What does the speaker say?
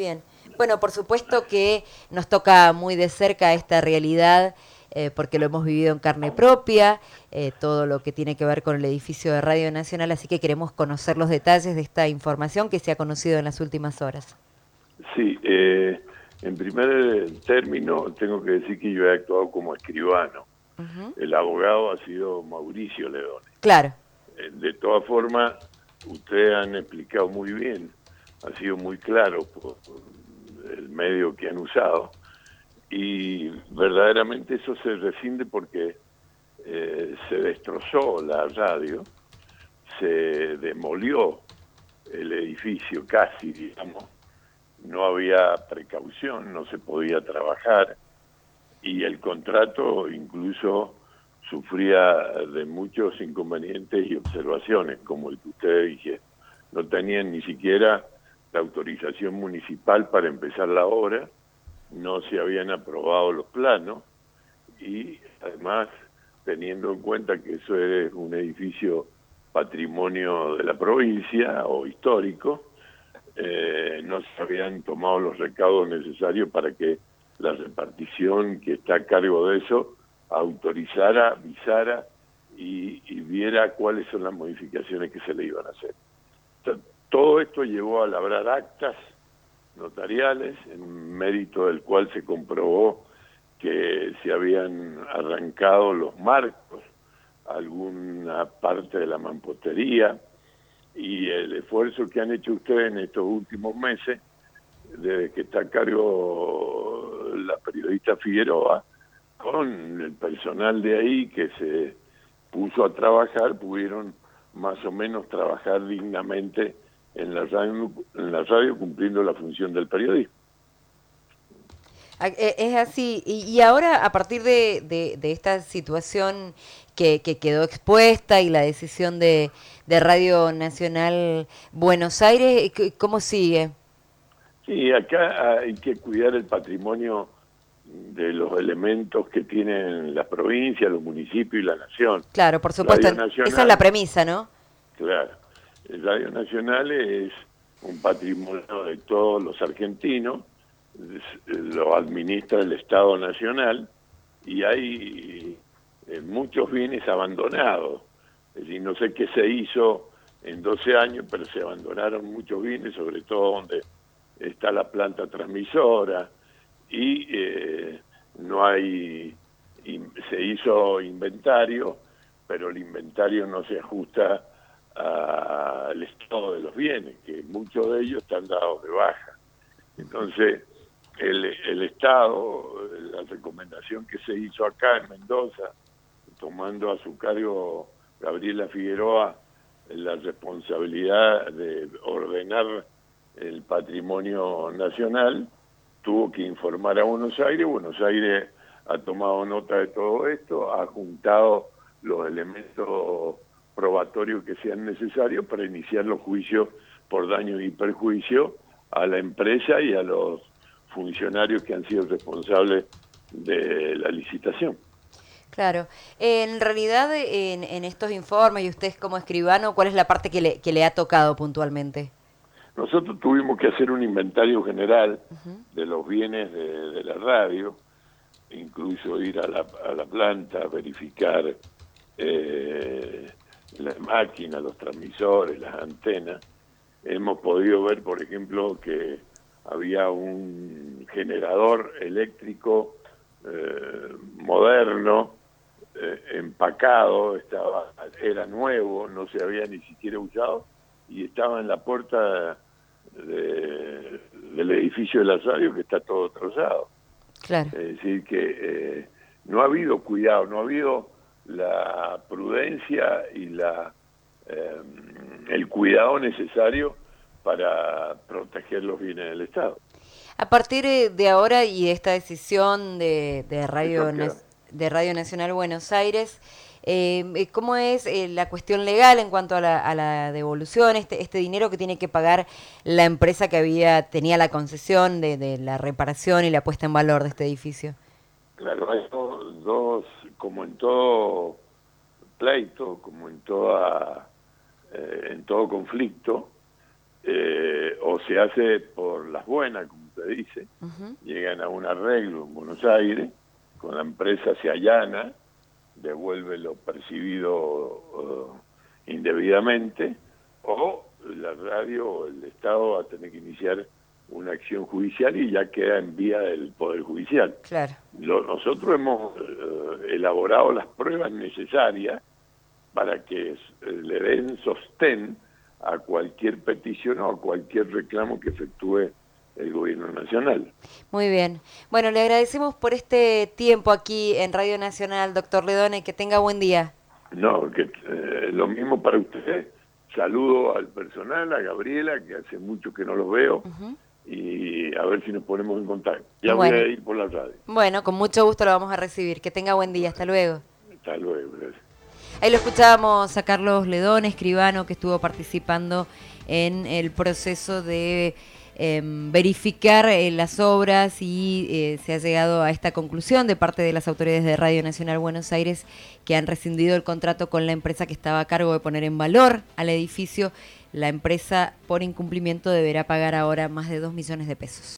bien. Bueno, por supuesto que nos toca muy de cerca esta realidad, porque lo hemos vivido en carne propia, todo lo que tiene que ver con el edificio de Radio Nacional, así que queremos conocer los detalles de esta información que se ha conocido en las últimas horas. Sí, en primer término tengo que decir que yo he actuado como escribano. Ujú. El abogado ha sido Mauricio Leone. Claro. De todas formas, ustedes han explicado muy bien, ha sido muy claro por el medio que han usado, y verdaderamente eso se rescinde porque se destrozó la radio, se demolió el edificio casi, digamos, no había precaución, no se podía trabajar, y el contrato incluso sufría de muchos inconvenientes y observaciones, como el que ustedes dijeron. No tenían ni siquiera la autorización municipal para empezar la obra, no se habían aprobado los planos, y además, teniendo en cuenta que eso es un edificio patrimonio de la provincia o histórico, no se habían tomado los recaudos necesarios para que la repartición que está a cargo de eso autorizara, avisara y viera cuáles son las modificaciones que se le iban a hacer. Todo esto llevó a labrar actas notariales, en mérito del cual se comprobó que se habían arrancado los marcos, alguna parte de la mampostería, y el esfuerzo que han hecho ustedes en estos últimos meses, desde que está a cargo la periodista Figueroa, con el personal de ahí que se puso a trabajar, pudieron más o menos trabajar dignamente en la radio cumpliendo la función del periodismo. Es así. Y ahora, a partir de esta situación que quedó expuesta y la decisión de Radio Nacional Buenos Aires, ¿cómo sigue? Sí, acá hay que cuidar el patrimonio de los elementos que tienen las provincias, los municipios y la nación. Claro, por supuesto. Radio Esa es la Nacional, premisa, ¿no? claro, el Radio Nacional es un patrimonio de todos los argentinos, lo administra el Estado Nacional y hay muchos bienes abandonados. Es decir, no sé qué se hizo en 12 años, pero se abandonaron muchos bienes, sobre todo donde está la planta transmisora, y no hay, se hizo inventario, pero el inventario no se ajusta al estado de los bienes, que muchos de ellos están dados de baja. Entonces, el Estado, la recomendación que se hizo acá en Mendoza, tomando a su cargo Gabriela Figueroa la responsabilidad de ordenar el patrimonio nacional, tuvo que informar a Buenos Aires. Buenos Aires ha tomado nota de todo esto, ha juntado los elementos probatorios que sean necesarios para iniciar los juicios por daños y perjuicios a la empresa y a los funcionarios que han sido responsables de la licitación. Claro. En realidad, en estos informes, y usted como escribano, ¿cuál es la parte que le ha tocado puntualmente? Nosotros tuvimos que hacer un inventario general de los bienes de la radio, incluso ir a la planta, verificar las máquinas, los transmisores, las antenas. Hemos podido ver, por ejemplo, que había un generador eléctrico moderno, empacado, era nuevo, no se había ni siquiera usado, y estaba en la puerta del edificio de la radio, que está todo trozado. Claro. Es decir, que no ha habido cuidado, no ha habido la prudencia y el cuidado necesario para proteger los bienes del Estado. A partir de ahora y esta decisión de Radio Nacional Buenos Aires, ¿cómo es la cuestión legal en cuanto a la devolución, este dinero que tiene que pagar la empresa que tenía la concesión de la reparación y la puesta en valor de este edificio? Claro, hay dos, como en todo pleito, como en todo conflicto, o se hace por las buenas, como se dice, llegan a un arreglo en Buenos Aires, con la empresa se allana, devuelve lo percibido indebidamente, o la radio o el Estado va a tener que iniciar una acción judicial y ya queda en vía del Poder Judicial. Claro. Nosotros hemos elaborado las pruebas necesarias para que le den sostén a cualquier petición o a cualquier reclamo que efectúe el gobierno nacional. Muy bien. Bueno, le agradecemos por este tiempo aquí en Radio Nacional, doctor Ledone, que tenga buen día. No, que lo mismo para usted. Saludo al personal, a Gabriela, que hace mucho que no los veo, y a ver si nos ponemos en contacto. Ya bueno, voy a ir por la radio. Bueno, con mucho gusto lo vamos a recibir. Que tenga buen día. Hasta luego. Hasta luego, gracias. Ahí lo escuchábamos a Carlos Ledone, escribano, que estuvo participando en el proceso de verificar las obras y se ha llegado a esta conclusión de parte de las autoridades de Radio Nacional Buenos Aires, que han rescindido el contrato con la empresa que estaba a cargo de poner en valor al edificio. La empresa, por incumplimiento, deberá pagar ahora más de 2 millones de pesos.